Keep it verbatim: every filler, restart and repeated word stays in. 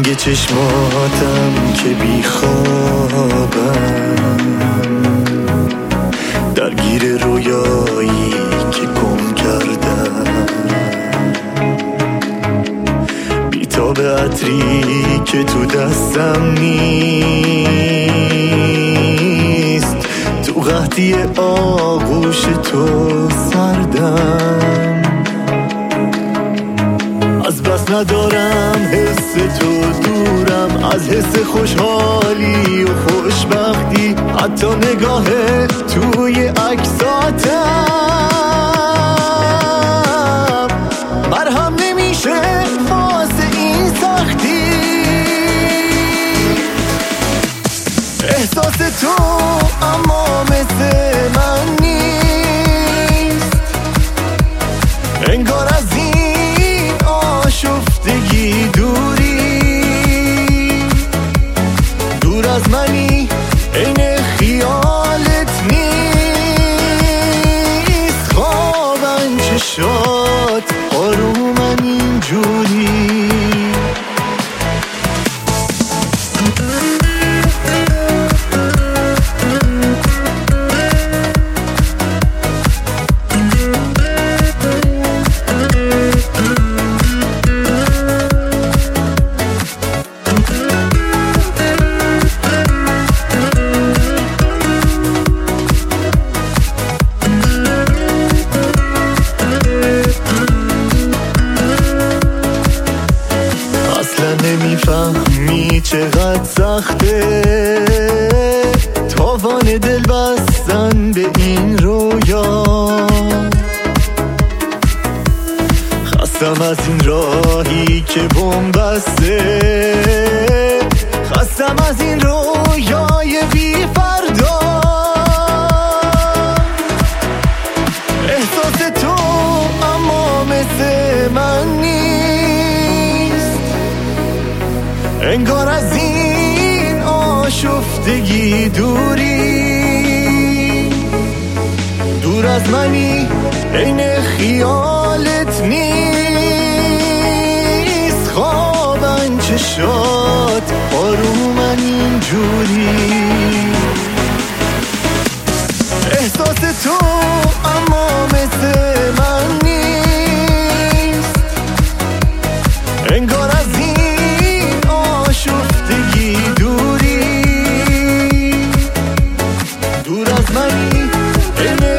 رنگ چشماتم که بی خوابم، درگیر رویایی که گم کردم، بیتاب عطری که تو دستم نیست، تو قحطی آغوش تو سردم، از بس ندارم حس تو دورم، از حس خوشحالی و خوشبختی، حتی نگاه توی عکساتم مرهم نمیشه واسه این سختی. احساس تو اما مثل من نیست، انگار از این آشفتگی دوری، دور از منی عین خیالت نیست، خوابن چشات آرومن اینجوری. نمیفهمی چقدر سخته تاوان دل بستن به این رویا، خستم از این راهی که بم بسته، خستم از این رویای بی فردا. احساس تو اما مثل من نیست، انگار از این آشفتگی دوری، دور از منی عین خیالت نیست، خوابن چشات آرومن اینجوری. احساس تو اما مثل من نیست، انگار از این آشفتگی دوری، دور از منی